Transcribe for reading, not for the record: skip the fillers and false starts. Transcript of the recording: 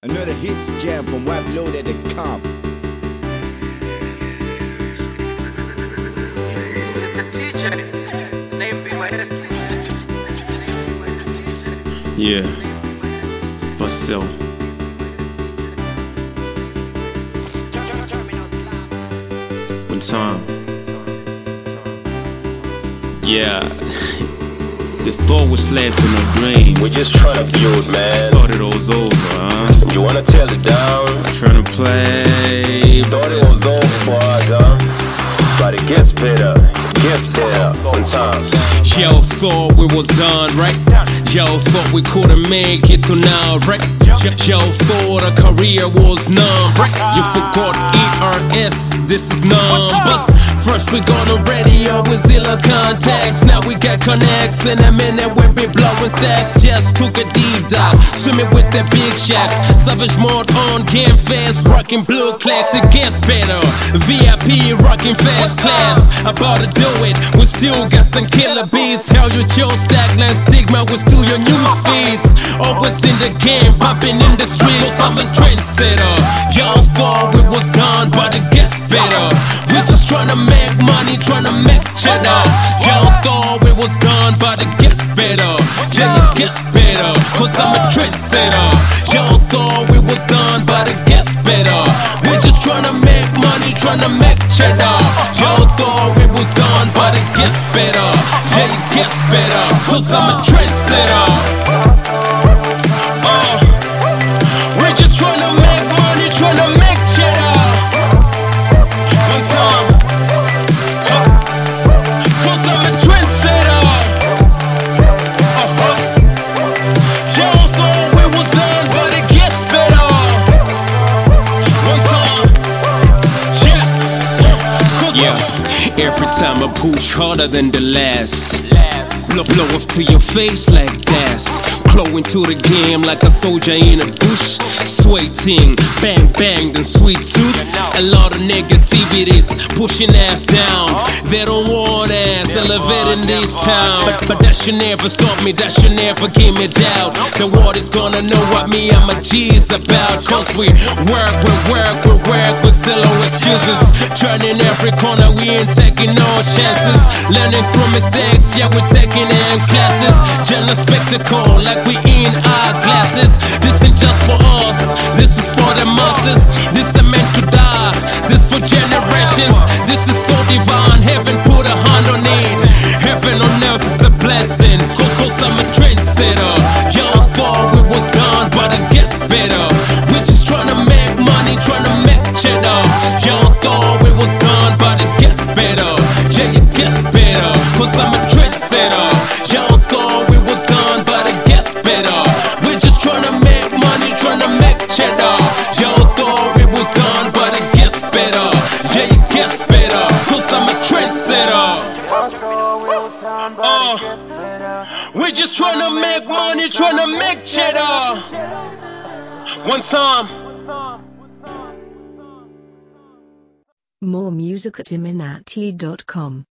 Another hits jam from WebLoaded.com. It's the DJ. Name be my history. Yeah, Vasil. One time. Yeah. This thought was slept in a dream. We're just trying to build, man. Thought it was over, huh? You wanna tear it down? Trying to play. Thought it was over, but it gets better. One time. Yo, thought we was done, right? Yo, thought we couldn't make it to now, right? Yo, thought a career was numb, right? You forgot ERS, this is numbers. First we got on radio with Zilla contacts. Now we got connects. In a minute we'll be blowing stacks. Just took a deep dive, swimming with the big shacks. Savage mode on, game fast, rocking blue clacks. It gets better, VIP rocking fast class. About to do it, we still got some killer beats. Hell, you chose stagnant stigma, we still your news feeds. Always in the game, popping in the streets. I'm a trendsetter. Y'all thought we was done, but it gets better. We just tryna make money, tryna make cheddar. Y'all thought we was done, but it gets better. Yeah, it gets better, cause I'm a trendsetter. Y'all thought we was done, but it gets better. We just tryna make money, tryna make cheddar. Y'all thought we was done, but it gets better. Yeah, it gets better, cause I'm a trendsetter. We're just tryna make money, tryna make cheddar. One time, cause I'm a trendsetter. Y'all thought we was done, but it gets better. One time, yeah. Every time I push harder than the last. Blow off to your face like dust. Claw into the game like a soldier in a bush. Sweating, bang bang, then sweet tooth. A lot of negativities pushing ass down. They don't want ass elevating this town. But that should never stop me, that should never give me doubt. The world is gonna know what me and my G is about. Cause we work with zero excuses. Turning every corner, we ain't taking no chances. Learning through mistakes, yeah, we're taking in classes. General spectacle, like we in our glasses. This ain't just for us, this is for the masses. This is meant to die, this for generations. This is so divine, heaven put a hand on it. Heaven on earth is a blessing, cause I'm a trendsetter. Y'all thought we was done, but it gets better. We're just tryna make money, tryna make cheddar. Y'all thought we was done, but it gets better. Yeah, it gets better, cause I'm a trendsetter. Y'all thought we was done, but it gets better. We're just tryna make money, tryna make cheddar. Y'all thought we was done, but it gets better. Yeah, it gets better, cause I'm a trendsetter. We're just tryna make money, tryna make cheddar. One time. More music at iminati.com.